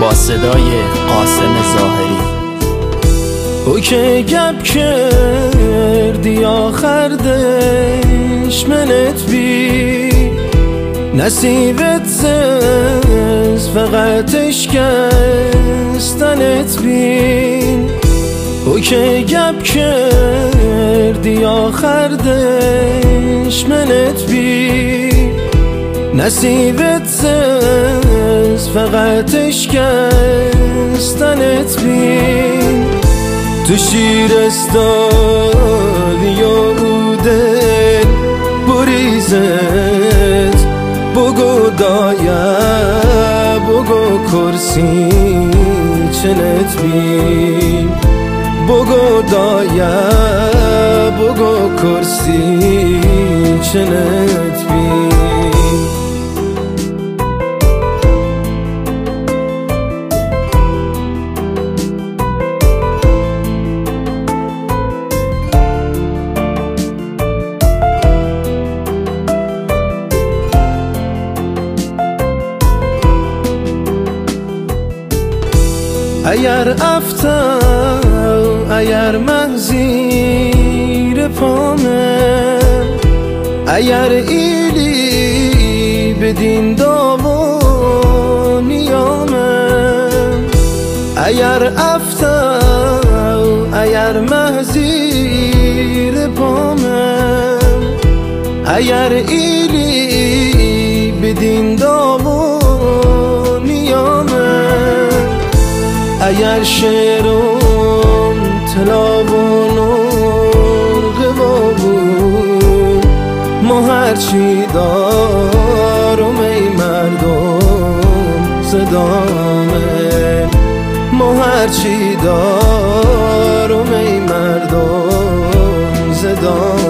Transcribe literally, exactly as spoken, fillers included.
با صدای قاسم ظاهری. او که گپ کردی آخر دشمنت بی نصیبت زز فقط اشکستنت بین. او که گپ کردی آخر دشمنت بی نصیبت زز فقط اشکستنت بین. تو شیرستانی و دل بریزت بگو دایه بگو کرسی چنت بین. بگو دایه بگو کرسی چنت بین. اگر افتا اگر من زیر پامه اگر ایلی بدین داو نیامه اگر افتا اگر من زیر پامه اگر ایلی بدین داو نیامه اگر شعرم تلاون و غوابون ما هرچی دارم ای مردم صدامه ما هرچی دارم ای مردم صدامه.